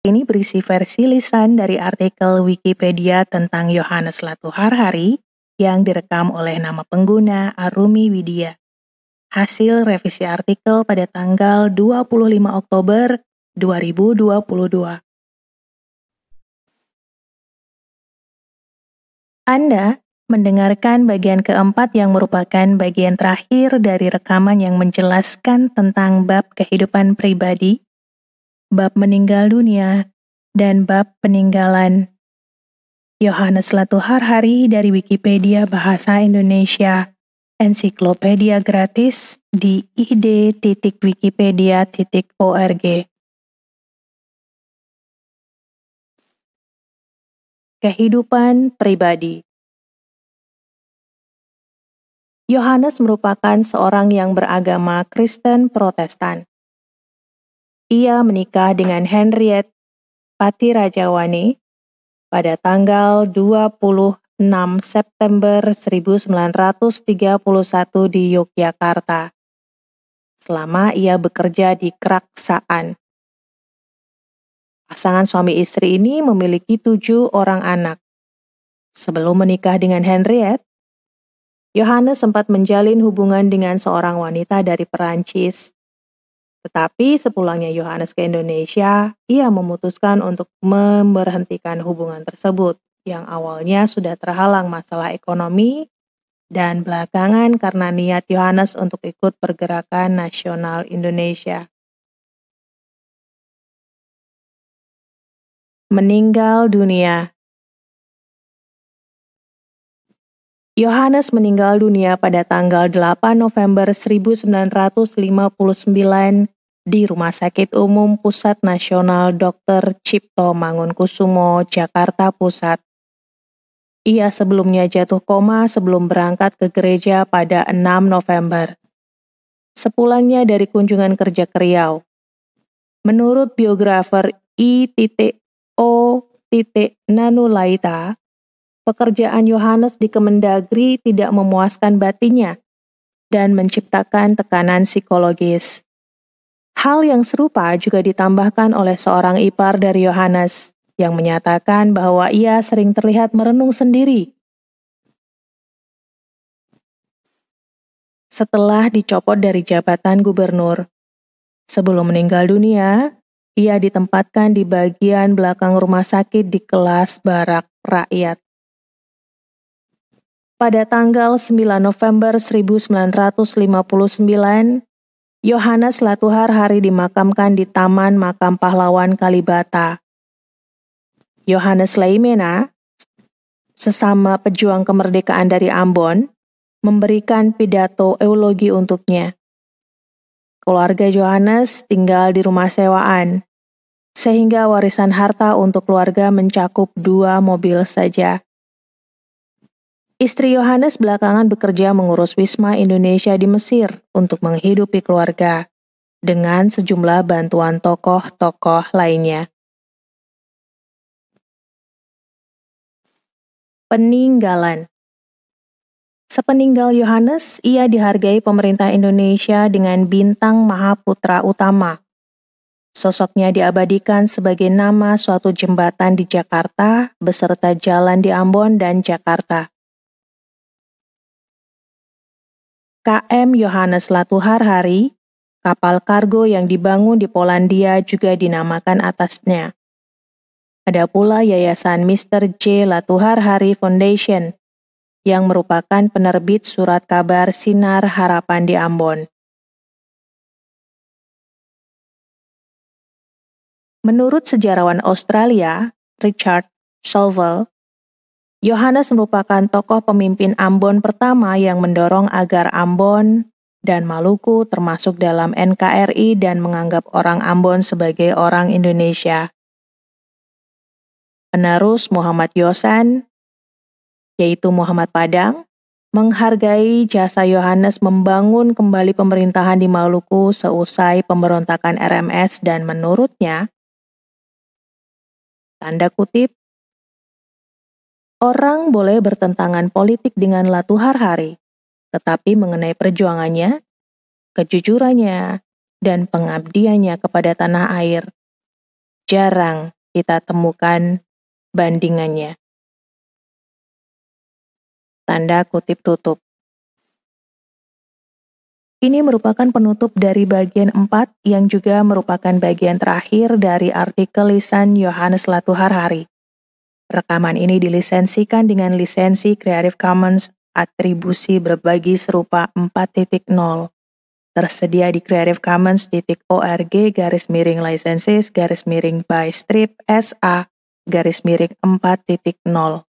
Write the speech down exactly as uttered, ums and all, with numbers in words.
ini berisi versi lisan dari artikel Wikipedia tentang Yohanes Latuharhari yang direkam oleh nama pengguna Arumi Widya. Hasil revisi artikel pada tanggal dua puluh lima Oktober dua ribu dua puluh dua. Anda mendengarkan bagian keempat yang merupakan bagian terakhir dari rekaman yang menjelaskan tentang bab kehidupan pribadi, bab meninggal dunia, dan bab peninggalan Yohanes Latuharhari dari Wikipedia Bahasa Indonesia, ensiklopedia gratis di i d titik wikipedia titik org. Kehidupan pribadi. Yohanes merupakan seorang yang beragama Kristen Protestan. Ia menikah dengan Henriette Patirajawani pada tanggal dua puluh enam September seribu sembilan ratus tiga puluh satu di Yogyakarta, selama ia bekerja di Keraksaan. Pasangan suami istri ini memiliki tujuh orang anak. Sebelum menikah dengan Henriette, Yohanes sempat menjalin hubungan dengan seorang wanita dari Perancis. Tetapi sepulangnya Yohanes ke Indonesia, ia memutuskan untuk memberhentikan hubungan tersebut yang awalnya sudah terhalang masalah ekonomi dan belakangan karena niat Yohanes untuk ikut pergerakan nasional Indonesia. Meninggal dunia. Yohanes meninggal dunia pada tanggal delapan November seribu sembilan ratus lima puluh sembilan di Rumah Sakit Umum Pusat Nasional dokter Cipto Mangunkusumo, Jakarta Pusat. Ia sebelumnya jatuh koma sebelum berangkat ke gereja pada enam November. Sepulangnya dari kunjungan kerja ke Riau. Menurut biografer I O Nanulaita, pekerjaan Yohanes di Kemendagri tidak memuaskan batinnya dan menciptakan tekanan psikologis. Hal yang serupa juga ditambahkan oleh seorang ipar dari Yohanes yang menyatakan bahwa ia sering terlihat merenung sendiri. Setelah dicopot dari jabatan gubernur, sebelum meninggal dunia, ia ditempatkan di bagian belakang rumah sakit di kelas barak rakyat. Pada tanggal sembilan November seribu sembilan ratus lima puluh sembilan, Yohanes Latuharhari dimakamkan di Taman Makam Pahlawan Kalibata. Yohanes Leimena, sesama pejuang kemerdekaan dari Ambon, memberikan pidato eulogi untuknya. Keluarga Yohanes tinggal di rumah sewaan, sehingga warisan harta untuk keluarga mencakup dua mobil saja. Istri Yohanes belakangan bekerja mengurus Wisma Indonesia di Mesir untuk menghidupi keluarga, dengan sejumlah bantuan tokoh-tokoh lainnya. Peninggalan. Sepeninggal Yohanes, ia dihargai pemerintah Indonesia dengan bintang Mahaputra Utama. Sosoknya diabadikan sebagai nama suatu jembatan di Jakarta beserta jalan di Ambon dan Jakarta. K M Yohanes Latuharhari, kapal kargo yang dibangun di Polandia juga dinamakan atasnya. Ada pula Yayasan mister J. Latuharhari Foundation, yang merupakan penerbit surat kabar Sinar Harapan di Ambon. Menurut sejarawan Australia, Richard Sauvel, Yohanes merupakan tokoh pemimpin Ambon pertama yang mendorong agar Ambon dan Maluku termasuk dalam N K R I dan menganggap orang Ambon sebagai orang Indonesia. Penerus Muhammad Yosan, yaitu Muhammad Padang, menghargai jasa Yohanes membangun kembali pemerintahan di Maluku seusai pemberontakan R M S dan menurutnya, tanda kutip, orang boleh bertentangan politik dengan Latuharhari, tetapi mengenai perjuangannya, kejujurannya, dan pengabdiannya kepada tanah air, jarang kita temukan bandingannya. Tanda kutip tutup. Ini merupakan penutup dari bagian empat yang juga merupakan bagian terakhir dari artikel lisan Yohanes Latuhar Hari. Rekaman ini dilisensikan dengan lisensi Creative Commons Atribusi Berbagi Serupa empat titik nol. Tersedia di creativecommons.org garis miring licenses garis miring by strip S A garis miring empat titik nol.